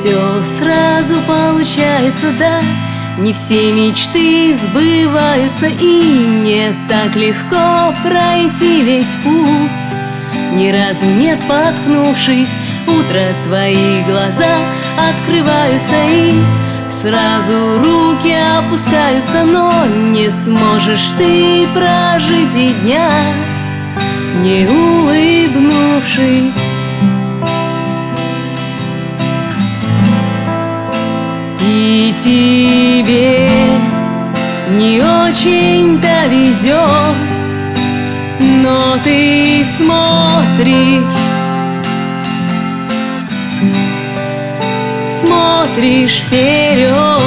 все сразу получается, да. Не все мечты сбываются, и не так легко пройти весь путь. Ни разу не споткнувшись, утро твои глаза открываются, и сразу руки опускаются. Но не сможешь ты прожить и дня, не улыбнувшись. И тебе не очень-то везет, но ты смотришь вперед.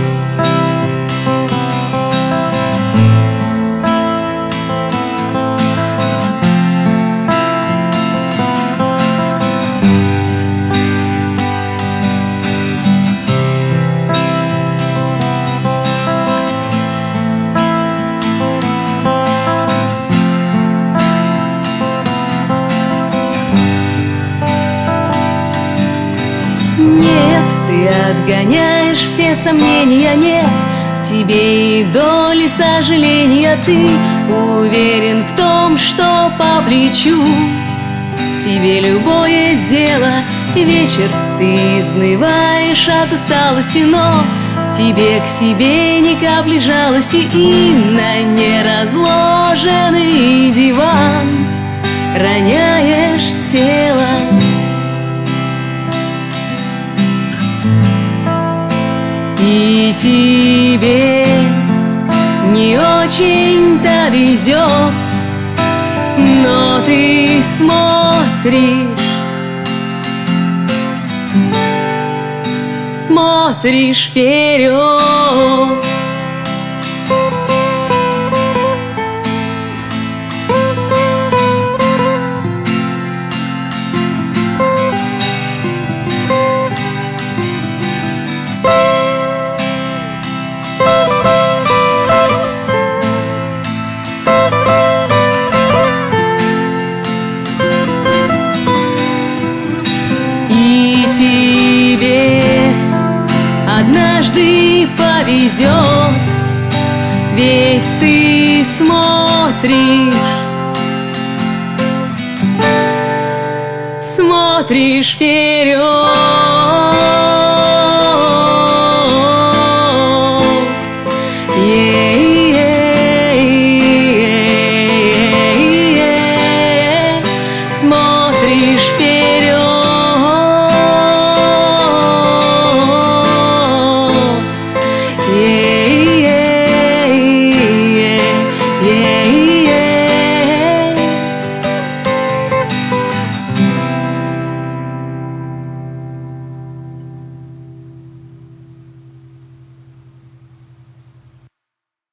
Нет, ты отгоняешь все сомнения, нет в тебе и доли сожаления. Ты уверен в том, что по плечу тебе любое дело. Вечер ты изнываешь от усталости, но в тебе к себе ни капли жалости. И на неразложенный диван роняешь тело. И тебе не очень-то везет, но ты смотришь вперед. И тебе однажды повезет, ведь ты смотришь вперед. Смотришь вперед.